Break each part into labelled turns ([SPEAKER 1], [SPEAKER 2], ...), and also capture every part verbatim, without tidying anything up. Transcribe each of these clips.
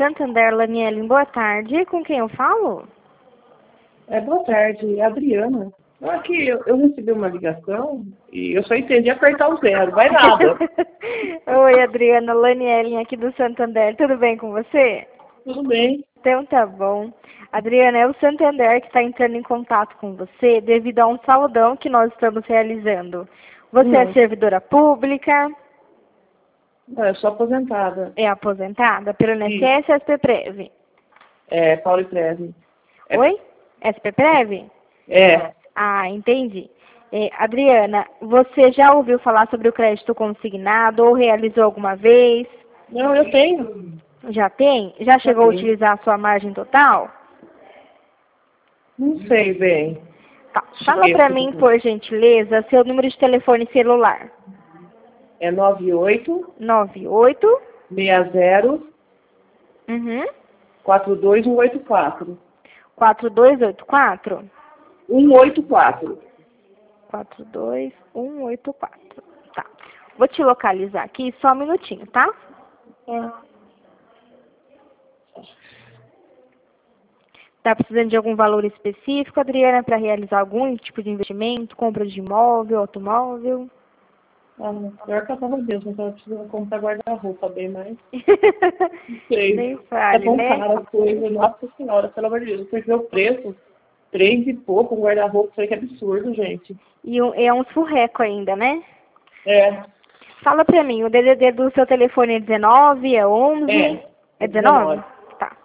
[SPEAKER 1] Santander, Laniele, boa tarde. Com quem eu falo?
[SPEAKER 2] É, boa tarde, Adriana. Aqui, eu, eu recebi uma ligação e eu só entendi apertar o zero, vai nada.
[SPEAKER 1] Oi, Adriana, Laniele aqui do Santander. Tudo bem com você?
[SPEAKER 2] Tudo bem.
[SPEAKER 1] Então tá bom. Adriana, é o Santander que está entrando em contato com você devido a um saldão que nós estamos realizando. Você é
[SPEAKER 2] Hum.
[SPEAKER 1] servidora pública?
[SPEAKER 2] Não, eu sou aposentada.
[SPEAKER 1] É aposentada pelo I N S S ou S P Prev?
[SPEAKER 2] É, Paulo e Preve. É,
[SPEAKER 1] Oi? S P Prev?
[SPEAKER 2] é.
[SPEAKER 1] Ah, entendi. É, Adriana, você já ouviu falar sobre o crédito consignado ou realizou alguma vez?
[SPEAKER 2] Não, eu tenho.
[SPEAKER 1] Já tem? Já
[SPEAKER 2] Já
[SPEAKER 1] chegou a
[SPEAKER 2] tenho.
[SPEAKER 1] utilizar a sua margem total?
[SPEAKER 2] Não sei bem.
[SPEAKER 1] Tá. Fala pra mim, por gentileza, seu número de telefone celular.
[SPEAKER 2] É nove oito
[SPEAKER 1] nove oito
[SPEAKER 2] seis zero
[SPEAKER 1] uhum,
[SPEAKER 2] quatro dois um oito quatro.
[SPEAKER 1] quatro dois oito quatro?
[SPEAKER 2] um oito quatro.
[SPEAKER 1] quatro dois um oito quatro. Tá. Vou te localizar aqui, só um minutinho, tá?
[SPEAKER 2] É.
[SPEAKER 1] Tá precisando de algum valor específico, Adriana, para realizar algum tipo de investimento, compra de imóvel, automóvel?
[SPEAKER 2] Ah, pior que eu tava mesmo, então eu preciso comprar guarda-roupa bem mais. Não sei.
[SPEAKER 1] Nem
[SPEAKER 2] Tá
[SPEAKER 1] fale,
[SPEAKER 2] tão
[SPEAKER 1] né?
[SPEAKER 2] cara a coisa, nossa senhora, pelo amor de Deus, você vê o preço, três e pouco, um guarda-roupa, isso aí que é absurdo, gente.
[SPEAKER 1] E um, é um furreco ainda, né?
[SPEAKER 2] É,
[SPEAKER 1] Fala pra mim, o D D D do seu telefone é dezenove, é onze?
[SPEAKER 2] é,
[SPEAKER 1] É
[SPEAKER 2] é
[SPEAKER 1] dezenove?
[SPEAKER 2] dezenove.
[SPEAKER 1] Tá.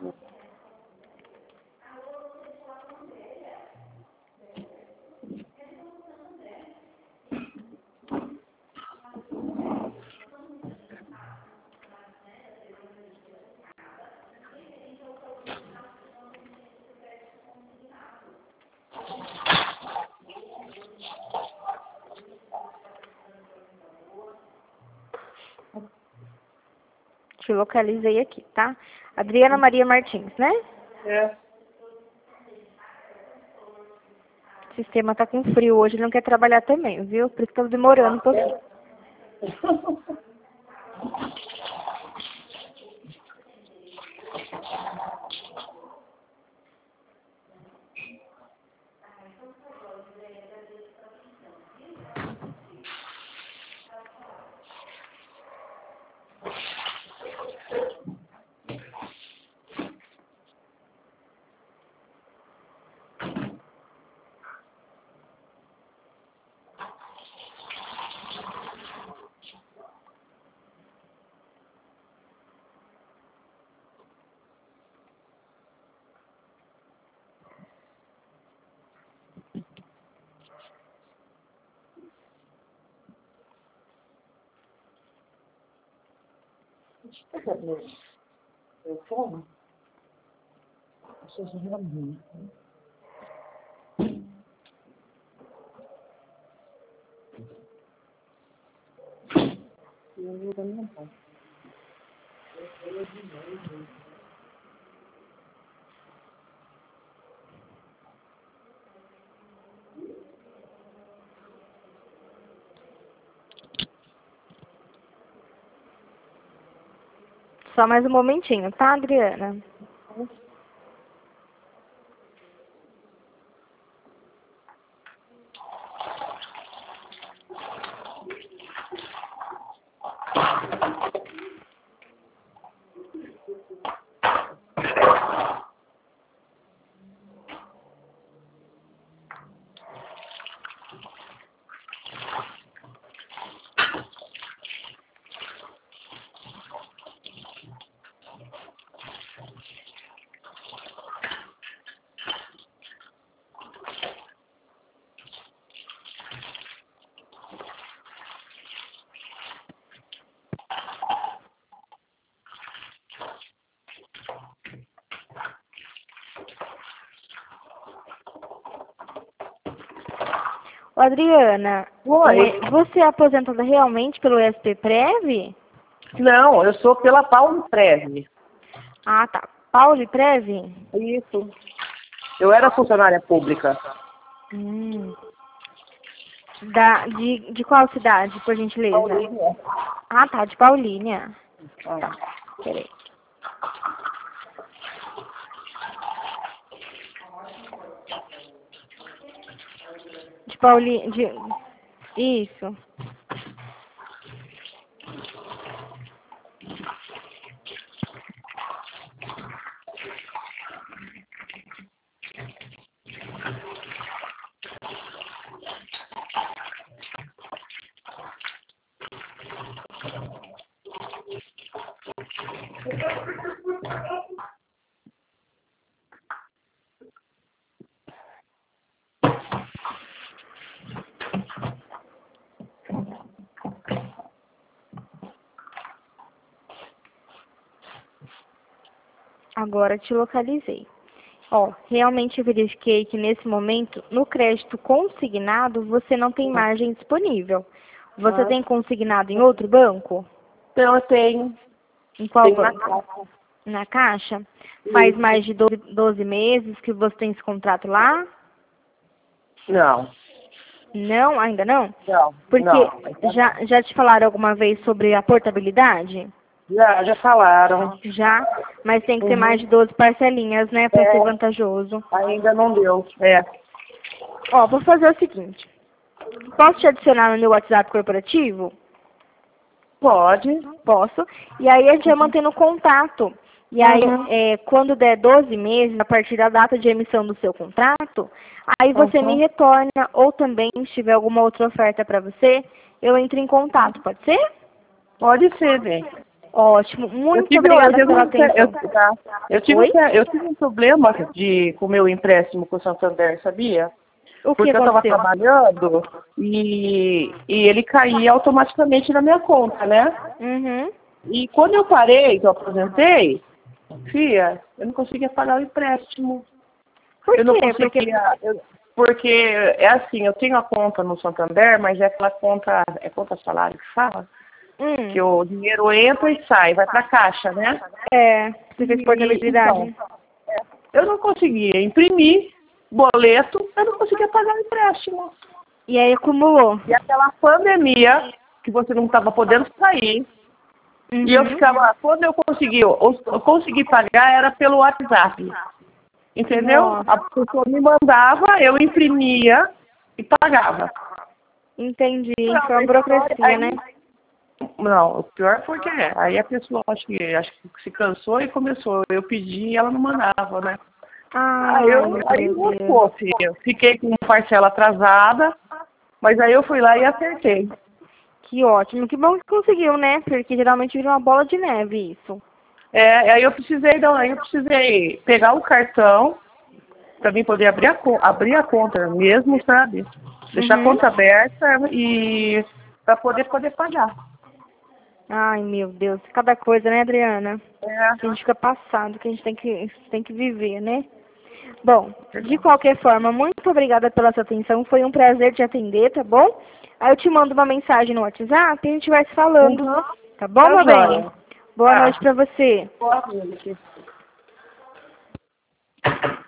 [SPEAKER 1] Te localizei aqui, tá? Adriana Maria Martins, né?
[SPEAKER 2] É.
[SPEAKER 1] O sistema tá com frio hoje, ele não quer trabalhar também, viu? Por isso que eu tô demorando um pouquinho.
[SPEAKER 2] Eu como? Vocês viram muito. Eu vou dar minha mão.
[SPEAKER 1] Só mais um momentinho, tá, Adriana? Ô, Adriana,
[SPEAKER 2] Oi.
[SPEAKER 1] é, você é aposentada realmente pelo S P Prev?
[SPEAKER 2] Não, eu sou pela Paulo Preve.
[SPEAKER 1] Ah, tá. Pauli Prev?
[SPEAKER 2] Isso. Eu era funcionária pública.
[SPEAKER 1] Hum. Da, de, de qual cidade, por gentileza?
[SPEAKER 2] Paulínia.
[SPEAKER 1] Ah, tá, de Paulínia.
[SPEAKER 2] Ah.
[SPEAKER 1] Tá, peraí. Paulinho, de... Isso. Agora te localizei. Ó, realmente eu verifiquei que nesse momento, no crédito consignado, você não tem margem disponível. Você
[SPEAKER 2] Ah.
[SPEAKER 1] tem consignado em outro banco?
[SPEAKER 2] Então eu tenho.
[SPEAKER 1] Em qual
[SPEAKER 2] Tenho na
[SPEAKER 1] banco?
[SPEAKER 2] caixa.
[SPEAKER 1] Na Caixa? Faz
[SPEAKER 2] Isso.
[SPEAKER 1] mais de doze, doze meses que você tem esse contrato lá?
[SPEAKER 2] Não.
[SPEAKER 1] Não? Ainda não?
[SPEAKER 2] Não.
[SPEAKER 1] Porque
[SPEAKER 2] Não.
[SPEAKER 1] já, já te falaram alguma vez sobre a portabilidade?
[SPEAKER 2] Já, já falaram.
[SPEAKER 1] Já? Mas tem que ter
[SPEAKER 2] Uhum.
[SPEAKER 1] mais de doze parcelinhas, né? Para
[SPEAKER 2] É.
[SPEAKER 1] ser vantajoso.
[SPEAKER 2] Ainda não deu. É.
[SPEAKER 1] Ó, vou fazer o seguinte. Posso te adicionar no meu WhatsApp corporativo?
[SPEAKER 2] Pode.
[SPEAKER 1] Posso. E aí a gente vai mantendo contato. E aí,
[SPEAKER 2] Uhum.
[SPEAKER 1] é, quando der doze meses, a partir da data de emissão do seu contrato, aí você
[SPEAKER 2] Uhum.
[SPEAKER 1] me retorna, ou também, se tiver alguma outra oferta para você, eu entro em contato, pode ser?
[SPEAKER 2] Pode ser, bem.
[SPEAKER 1] Ótimo.
[SPEAKER 2] Eu
[SPEAKER 1] Muito
[SPEAKER 2] tive, eu,
[SPEAKER 1] obrigada
[SPEAKER 2] tive
[SPEAKER 1] pela
[SPEAKER 2] um, eu,
[SPEAKER 1] atenção.
[SPEAKER 2] tá. eu, tive,
[SPEAKER 1] Oi?
[SPEAKER 2] um- eu tive um problema de, com o meu empréstimo com o Santander, sabia?
[SPEAKER 1] O que
[SPEAKER 2] Porque eu estava
[SPEAKER 1] aconteceu?
[SPEAKER 2] trabalhando e, e ele caía automaticamente na minha conta, né?
[SPEAKER 1] Uhum.
[SPEAKER 2] E quando eu parei, que eu aposentei, Fia, eu não conseguia pagar o empréstimo.
[SPEAKER 1] Por
[SPEAKER 2] Eu não
[SPEAKER 1] quê? Porque...
[SPEAKER 2] conseguia. eu- porque é assim, eu tenho a conta no Santander, mas é aquela conta, é conta salário que fala,
[SPEAKER 1] Hum,
[SPEAKER 2] que o dinheiro entra e sai, vai para a caixa, né?
[SPEAKER 1] é, você fez
[SPEAKER 2] E,
[SPEAKER 1] portabilidade.
[SPEAKER 2] então, eu não conseguia imprimir boleto, eu não conseguia pagar o empréstimo.
[SPEAKER 1] E aí acumulou.
[SPEAKER 2] E aquela pandemia, que você não estava podendo sair,
[SPEAKER 1] Uhum.
[SPEAKER 2] e eu ficava, quando eu consegui, eu, eu consegui pagar era pelo WhatsApp. Entendeu?
[SPEAKER 1] Nossa.
[SPEAKER 2] A pessoa me mandava, eu imprimia e pagava.
[SPEAKER 1] Entendi.
[SPEAKER 2] Não,
[SPEAKER 1] Foi uma
[SPEAKER 2] a história-
[SPEAKER 1] burocracia, né?
[SPEAKER 2] Não, o pior foi que é. Aí a pessoa acho que, acho que se cansou e começou. Eu pedi e ela não mandava, né?
[SPEAKER 1] Ah,
[SPEAKER 2] Aí eu
[SPEAKER 1] meu
[SPEAKER 2] aí
[SPEAKER 1] Deus.
[SPEAKER 2] lascou, filho. Eu fiquei com parcela atrasada, mas aí eu fui lá e acertei.
[SPEAKER 1] Que ótimo. Que bom que conseguiu, né? Porque geralmente vira uma bola de neve isso.
[SPEAKER 2] É, aí eu precisei, não, aí eu precisei pegar o cartão para mim poder abrir a, co- abrir a conta mesmo, sabe? Deixar a
[SPEAKER 1] Uhum.
[SPEAKER 2] conta aberta e para poder poder pagar.
[SPEAKER 1] Ai, meu Deus. Cada coisa, né, Adriana?
[SPEAKER 2] É.
[SPEAKER 1] Que a gente fica passado, que a gente tem que, tem que viver, né? Bom, de qualquer forma, muito obrigada pela sua atenção. Foi um prazer te atender, tá bom? Aí eu te mando uma mensagem no WhatsApp e a gente vai se falando.
[SPEAKER 2] Uhum.
[SPEAKER 1] Tá bom,
[SPEAKER 2] Tá
[SPEAKER 1] meu bem?
[SPEAKER 2] joia.
[SPEAKER 1] Boa
[SPEAKER 2] Tá.
[SPEAKER 1] noite pra você.
[SPEAKER 2] Boa noite.